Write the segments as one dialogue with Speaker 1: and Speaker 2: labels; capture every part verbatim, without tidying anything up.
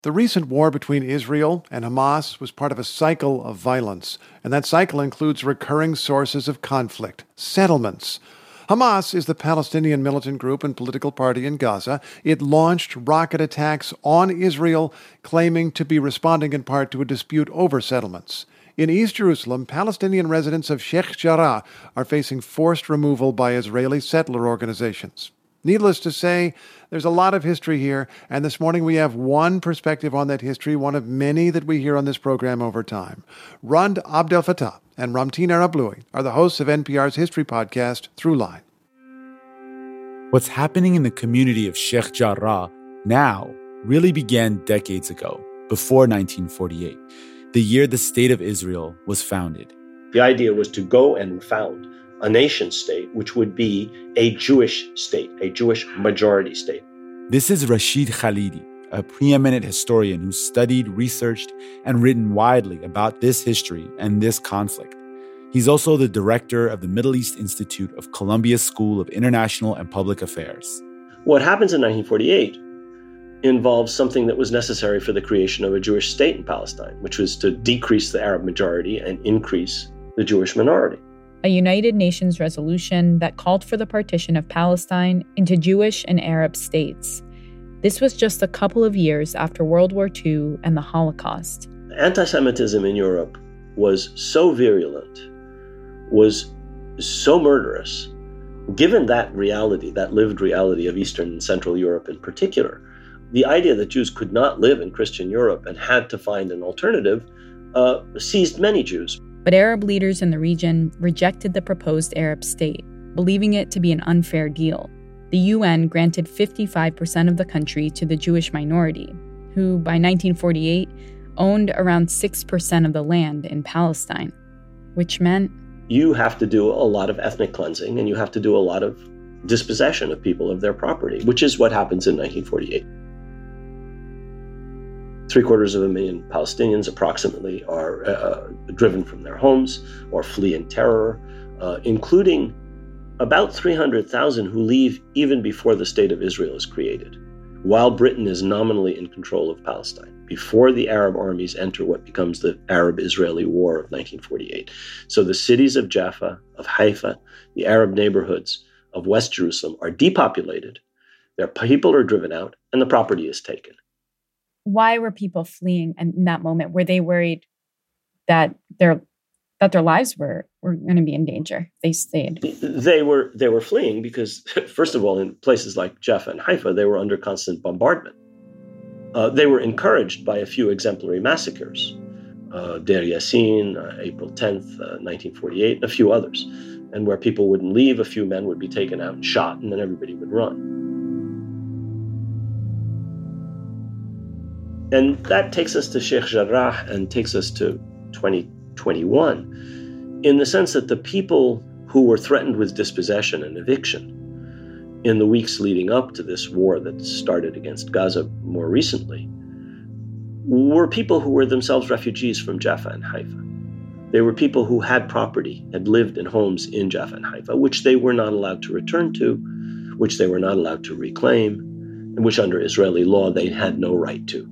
Speaker 1: The recent war between Israel and Hamas was part of a cycle of violence, and that cycle includes recurring sources of conflict, settlements. Hamas is the Palestinian militant group and political party in Gaza. It launched rocket attacks on Israel, claiming to be responding in part to a dispute over settlements. In East Jerusalem, Palestinian residents of Sheikh Jarrah are facing forced removal by Israeli settler organizations. Needless to say, there's a lot of history here, and this morning we have one perspective on that history, one of many that we hear on this program over time. Rund Abdel Fattah and Ramtin Arablouei are the hosts of N P R's history podcast, Throughline.
Speaker 2: What's happening in the community of Sheikh Jarrah now really began decades ago, before nineteen forty-eight, the year the State of Israel was founded.
Speaker 3: The idea was to go and found a nation state, which would be a Jewish state, a Jewish majority state.
Speaker 2: This is Rashid Khalidi, a preeminent historian who's studied, researched, and written widely about this history and this conflict. He's also the director of the Middle East Institute of Columbia School of International and Public Affairs.
Speaker 3: What happens in nineteen forty-eight involves something that was necessary for the creation of a Jewish state in Palestine, which was to decrease the Arab majority and increase the Jewish minority.
Speaker 4: A United Nations resolution that called for the partition of Palestine into Jewish and Arab states. This was just a couple of years after World War Two and the Holocaust.
Speaker 3: Anti-Semitism in Europe was so virulent, was so murderous, given that reality, that lived reality of Eastern and Central Europe in particular. The idea that Jews could not live in Christian Europe and had to find an alternative uh, seized many Jews.
Speaker 4: But Arab leaders in the region rejected the proposed Arab state, believing it to be an unfair deal. The U N granted fifty-five percent of the country to the Jewish minority, who by nineteen forty-eight owned around six percent of the land in Palestine, which meant
Speaker 3: you have to do a lot of ethnic cleansing and you have to do a lot of dispossession of people of their property, which is what happens in nineteen forty-eight. Three quarters of a million Palestinians approximately are uh, driven from their homes or flee in terror, uh, including about three hundred thousand who leave even before the State of Israel is created, while Britain is nominally in control of Palestine, before the Arab armies enter what becomes the Arab-Israeli War of nineteen forty-eight. So the cities of Jaffa, of Haifa, the Arab neighborhoods of West Jerusalem are depopulated, their people are driven out, and the property is taken.
Speaker 4: Why were people fleeing in that moment? Were they worried that their that their lives were, were going to be in danger? They stayed.
Speaker 3: They were they were fleeing because, first of all, in places like Jaffa and Haifa, they were under constant bombardment. Uh, they were encouraged by a few exemplary massacres, uh, Deir Yassin, uh, April tenth, uh, nineteen forty-eight, and a few others, and where people wouldn't leave, a few men would be taken out and shot, and then everybody would run. And that takes us to Sheikh Jarrah and takes us to twenty twenty-one, in the sense that the people who were threatened with dispossession and eviction in the weeks leading up to this war that started against Gaza more recently were people who were themselves refugees from Jaffa and Haifa. They were people who had property, had lived in homes in Jaffa and Haifa, which they were not allowed to return to, which they were not allowed to reclaim, and which under Israeli law they had no right to.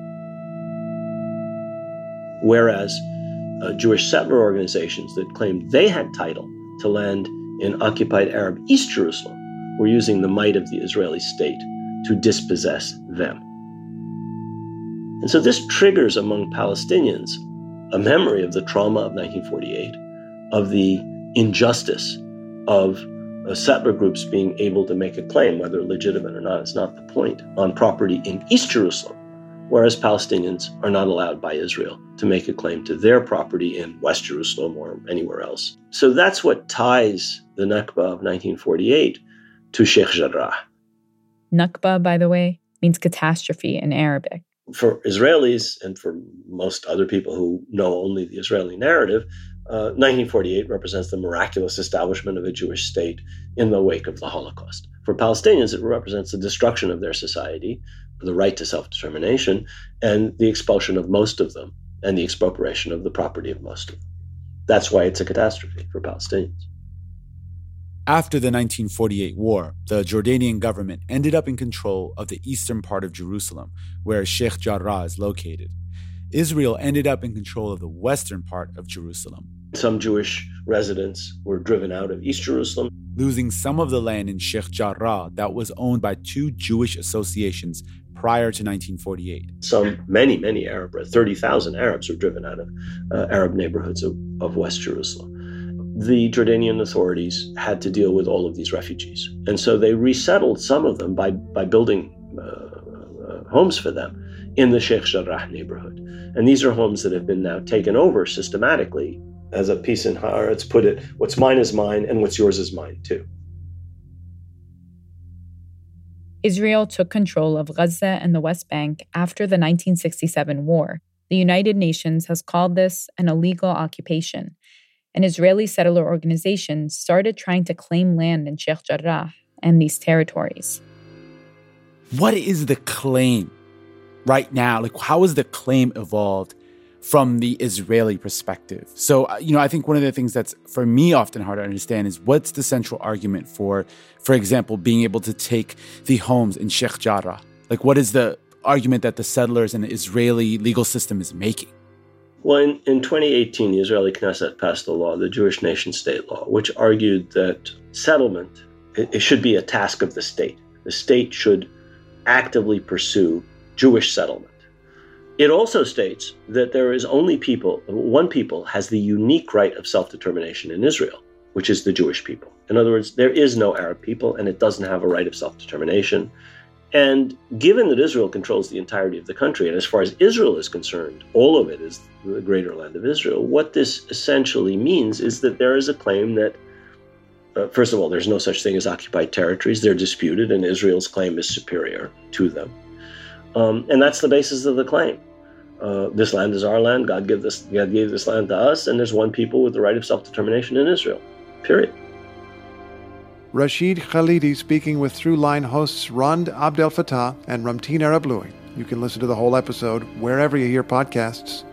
Speaker 3: Whereas uh, Jewish settler organizations that claimed they had title to land in occupied Arab East Jerusalem were using the might of the Israeli state to dispossess them. And so this triggers among Palestinians a memory of the trauma of nineteen forty-eight, of the injustice of uh, settler groups being able to make a claim, whether legitimate or not, it's not the point, on property in East Jerusalem, whereas Palestinians are not allowed by Israel to make a claim to their property in West Jerusalem or anywhere else. So that's what ties the Nakba of nineteen forty-eight to Sheikh Jarrah.
Speaker 4: Nakba, by the way, means catastrophe in Arabic.
Speaker 3: For Israelis and for most other people who know only the Israeli narrative, uh, nineteen forty-eight represents the miraculous establishment of a Jewish state in the wake of the Holocaust. For Palestinians, it represents the destruction of their society, the right to self-determination, and the expulsion of most of them, and the expropriation of the property of most of them. That's why it's a catastrophe for Palestinians.
Speaker 2: After the nineteen forty-eight war, the Jordanian government ended up in control of the eastern part of Jerusalem, where Sheikh Jarrah is located. Israel ended up in control of the western part of Jerusalem.
Speaker 3: Some Jewish residents were driven out of East Jerusalem,
Speaker 2: losing some of the land in Sheikh Jarrah that was owned by two Jewish associations prior to nineteen forty-eight.
Speaker 3: Some, many, many Arab, thirty thousand Arabs were driven out of uh, Arab neighborhoods of, of West Jerusalem. The Jordanian authorities had to deal with all of these refugees. And so they resettled some of them by, by building uh, uh, homes for them in the Sheikh Jarrah neighborhood. And these are homes that have been now taken over systematically. As a piece in Haaretz put it, what's mine is mine and what's yours is mine too.
Speaker 4: Israel took control of Gaza and the West Bank after the nineteen sixty-seven war. The United Nations has called this an illegal occupation. An Israeli settler organization started trying to claim land in Sheikh Jarrah and these territories.
Speaker 2: What is the claim right now? Like, how has the claim evolved from the Israeli perspective? So, you know, I think one of the things that's, for me, often hard to understand is what's the central argument for, for example, being able to take the homes in Sheikh Jarrah? Like, what is the argument that the settlers and the Israeli legal system is making?
Speaker 3: Well, in, in twenty eighteen, the Israeli Knesset passed a law, the Jewish nation-state law, which argued that settlement, it, it should be a task of the state. The state should actively pursue Jewish settlement. It also states that there is only people, one people has the unique right of self-determination in Israel, which is the Jewish people. In other words, there is no Arab people, and it doesn't have a right of self-determination. And given that Israel controls the entirety of the country, and as far as Israel is concerned, all of it is the greater land of Israel, what this essentially means is that there is a claim that, uh, first of all, there's no such thing as occupied territories. They're disputed, and Israel's claim is superior to them. Um, and that's the basis of the claim. Uh, this land is our land. God gave this, God gave this land to us, and there's one people with the right of self-determination in Israel, period.
Speaker 1: Rashid Khalidi speaking with Throughline hosts Rand Abdel Fattah and Ramtin Arablouei. You can listen to the whole episode wherever you hear podcasts.